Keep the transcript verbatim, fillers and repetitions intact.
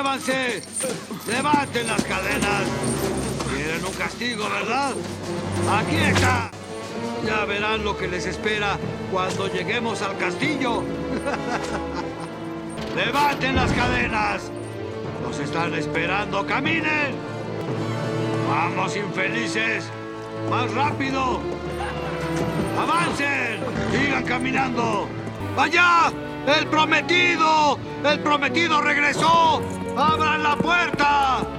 ¡Muévanse! ¡Levanten las cadenas! Quieren un castigo, ¿verdad? ¡Aquí está! Ya verán lo que les espera cuando lleguemos al castillo. ¡Levanten las cadenas! ¡Nos están esperando! ¡Caminen! ¡Vamos, infelices! ¡Más rápido! ¡Avancen! ¡Sigan caminando! ¡Allá! ¡El prometido! ¡El prometido regresó! ¡Abran la puerta!